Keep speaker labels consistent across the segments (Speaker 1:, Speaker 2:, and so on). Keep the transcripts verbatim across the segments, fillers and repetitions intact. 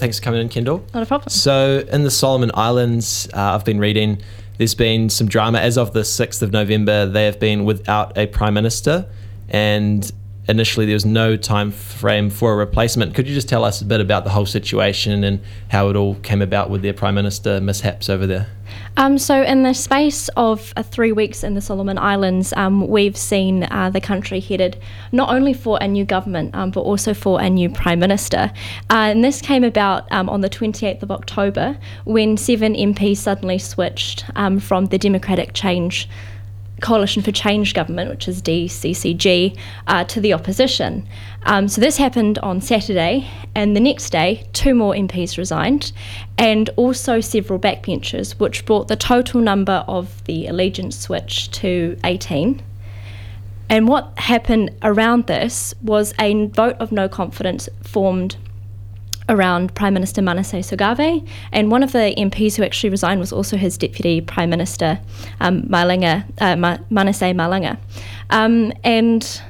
Speaker 1: Thanks for coming in, Kendall.
Speaker 2: Not a problem.
Speaker 1: So in the Solomon Islands, uh, I've been reading, there's been some drama. As of the sixth of November, they have been without a Prime Minister, and initially there was no time frame for a replacement. Could you just tell us a bit about the whole situation and how it all came about with their Prime Minister mishaps over there?
Speaker 2: Um, so in the space of uh, three weeks in the Solomon Islands, um, we've seen uh, the country headed not only for a new government, um, but also for a new Prime Minister. Uh, and this came about um, on the twenty-eighth of October, when seven M Ps suddenly switched um, from the Democratic Change Coalition for Change government, which is D C C G, uh, to the opposition. Um, so this happened on Saturday, and the next day two more M Ps resigned, and also several backbenchers, which brought the total number of the allegiance switch to eighteen. And what happened around this was a vote of no confidence formed around Prime Minister Manasseh Sogavе, and one of the M Ps who actually resigned was also his Deputy Prime Minister, um, Malanga, uh, Ma- Manasseh Malanga. Um, and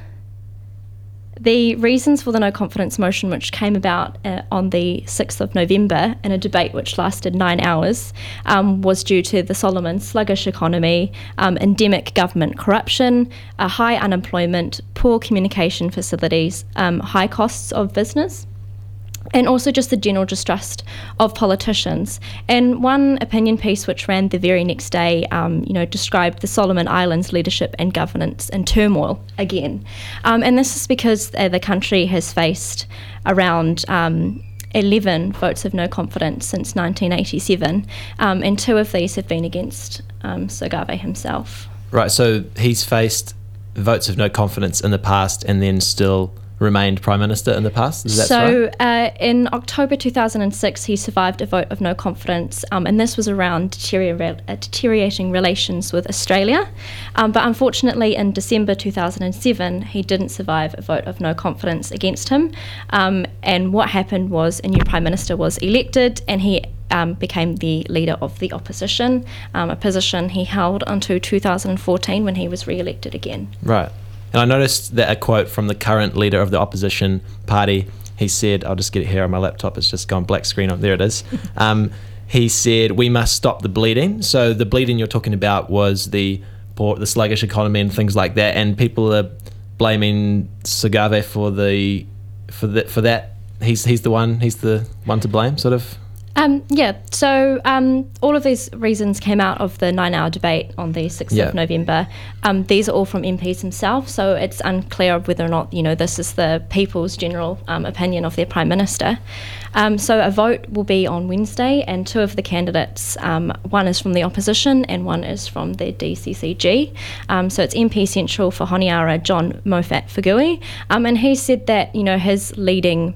Speaker 2: the reasons for the no confidence motion, which came about uh, on the sixth of November in a debate which lasted nine hours, um, was due to the Solomon sluggish economy, um, endemic government corruption, uh, high unemployment, poor communication facilities, um, high costs of business, and also just the general distrust of politicians. And one opinion piece which ran the very next day, um, you know, described the Solomon Islands leadership and governance in turmoil again. Um, and this is because uh, the country has faced around um, eleven votes of no confidence since nineteen eighty-seven, um, and two of these have been against um, Sogavе himself.
Speaker 1: Right, so he's faced votes of no confidence in the past and then still remained Prime Minister in the past? Is that
Speaker 2: so
Speaker 1: right?
Speaker 2: uh, in October two thousand six, he survived a vote of no confidence, um, and this was around deteriora- uh, deteriorating relations with Australia. Um, but unfortunately, in December two thousand seven, he didn't survive a vote of no confidence against him. Um, and what happened was a new Prime Minister was elected, and he Um, became the leader of the opposition, um, a position he held until two thousand fourteen when he was re-elected again.
Speaker 1: Right. And I noticed that a quote from the current leader of the opposition party, he said, I'll just get it here on my laptop, it's just gone black screen on, there it is. Um, he said, we must stop the bleeding. So the bleeding you're talking about was the poor, the sluggish economy and things like that, and people are blaming Sogavе for the for the, for that. He's he's the one he's the one to blame, sort of.
Speaker 2: Um, yeah, so um, all of these reasons came out of the nine-hour debate on the sixth
Speaker 1: Yeah.
Speaker 2: of November. Um, these are all from M Ps himself, so it's unclear whether or not, you know, this is the people's general um, opinion of their Prime Minister. Um, so a vote will be on Wednesday, and two of the candidates, um, one is from the opposition and one is from the D C C G. Um, so it's M P Central for Honiara, John Moffat Fugui, um, and he said that, you know, his leading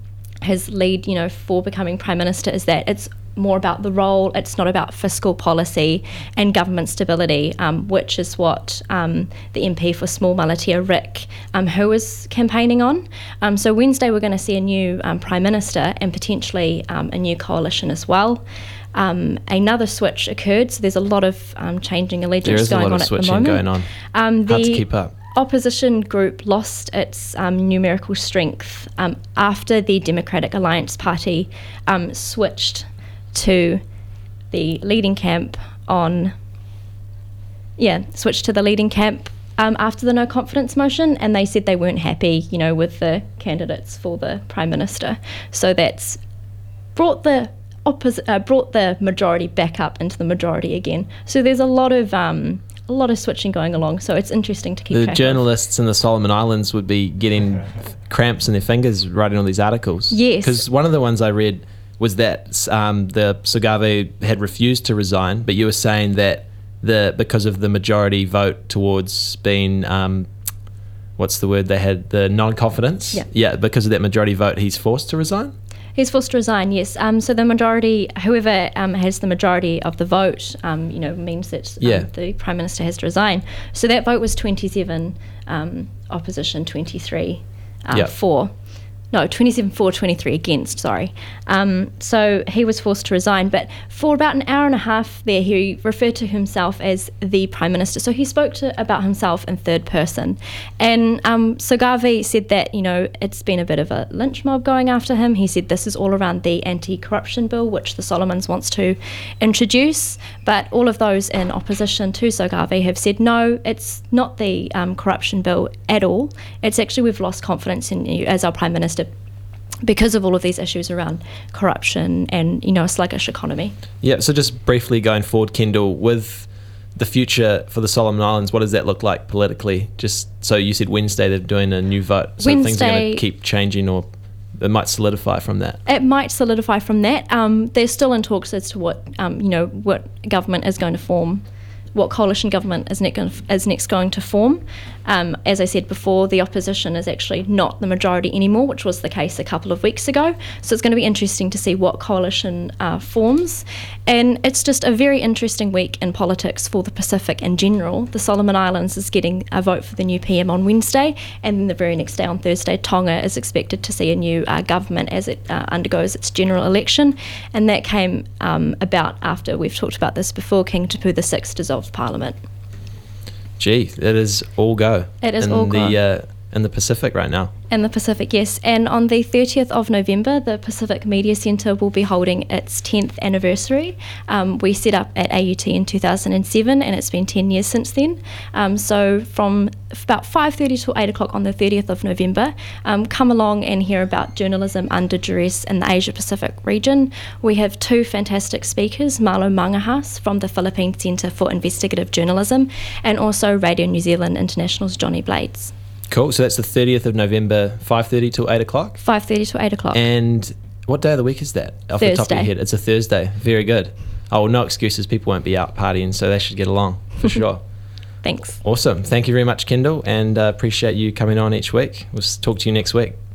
Speaker 2: his lead, you know, for becoming Prime Minister is that it's more about the role, it's not about fiscal policy and government stability, um, which is what um, the M P for Small Malatia, Rick, um, who is campaigning on. Um, so Wednesday we're going to see a new um, Prime Minister and potentially um, a new coalition as well. Um, another switch occurred, so there's a lot of um, changing allegiance going on at the moment.
Speaker 1: There is a lot of switching going on.
Speaker 2: Um, the
Speaker 1: Hard to keep up.
Speaker 2: Opposition group lost its um, numerical strength um, after the Democratic Alliance Party um, switched to the leading camp on, yeah, switched to the leading camp um, after the no confidence motion, and they said they weren't happy, you know, with the candidates for the Prime Minister. So that's brought the oppos- uh, brought the majority back up into the majority again. So there's a lot of um, a lot of switching going along, so it's interesting to keep
Speaker 1: The
Speaker 2: track
Speaker 1: journalists in the Solomon Islands would be getting cramps in their fingers writing all these articles.
Speaker 2: Yes.
Speaker 1: Because one of the ones I read was that um, the Sogavе had refused to resign, but you were saying that the because of the majority vote towards being, um, what's the word they had, the non-confidence?
Speaker 2: Yeah.
Speaker 1: Yeah, because of that majority vote, he's forced to resign?
Speaker 2: He's forced to resign, yes. Um, so the majority, whoever um, has the majority of the vote, um, you know, means that um,
Speaker 1: Yeah.
Speaker 2: the Prime Minister has to resign. So that vote was twenty-seven um, opposition, twenty-three um,
Speaker 1: Yep.
Speaker 2: for. No, twenty-seven for, twenty-three against, sorry. Um, so he was forced to resign. But for about an hour and a half there, he referred to himself as the Prime Minister. So he spoke to about himself in third person. And um, so Garvey said that, you know, it's been a bit of a lynch mob going after him. He said this is all around the anti-corruption bill, which the Solomons wants to introduce. But all of those in opposition to Sir Garvey have said, no, it's not the um, corruption bill at all. It's actually, we've lost confidence in you as our Prime Minister because of all of these issues around corruption and, you know, a sluggish economy.
Speaker 1: Yeah, so just briefly going forward, Kendall, with the future for the Solomon Islands, what does that look like politically? Just so you said Wednesday they're doing a new vote, so
Speaker 2: Wednesday,
Speaker 1: things are going to keep changing, or it might solidify from that.
Speaker 2: It might solidify from that. Um, they're still in talks as to what, um, you know, what government is going to form, what coalition government is, ne- is next going to form. Um, as I said before, the opposition is actually not the majority anymore, which was the case a couple of weeks ago. So it's going to be interesting to see what coalition uh, forms. And it's just a very interesting week in politics for the Pacific in general. The Solomon Islands is getting a vote for the new P M on Wednesday, and then the very next day on Thursday, Tonga is expected to see a new uh, government as it uh, undergoes its general election. And that came um, about after, we've talked about this before, King Tupu the sixth dissolved Parliament.
Speaker 1: Gee, it is all go.
Speaker 2: It is
Speaker 1: in
Speaker 2: all go.
Speaker 1: The, uh, in the Pacific right now.
Speaker 2: In the Pacific, yes. And on the thirtieth of November, the Pacific Media Centre will be holding its tenth anniversary. Um, we set up at A U T in two thousand seven, and it's been ten years since then. Um, so from about five thirty to eight o'clock on the thirtieth of November, um, come along and hear about journalism under duress in the Asia Pacific region. We have two fantastic speakers, Malo Mangahas from the Philippine Centre for Investigative Journalism, and also Radio New Zealand International's Johnny Blades.
Speaker 1: Cool. So that's the thirtieth of November, five thirty till eight o'clock?
Speaker 2: five thirty to eight o'clock.
Speaker 1: And what day of the week is that? Off
Speaker 2: Thursday.
Speaker 1: the top of your head. It's a Thursday. Very good. Oh, well, no excuses. People won't be out partying, so they should get along, for sure.
Speaker 2: Thanks.
Speaker 1: Awesome. Thank you very much, Kendall, and uh, appreciate you coming on each week. We'll talk to you next week.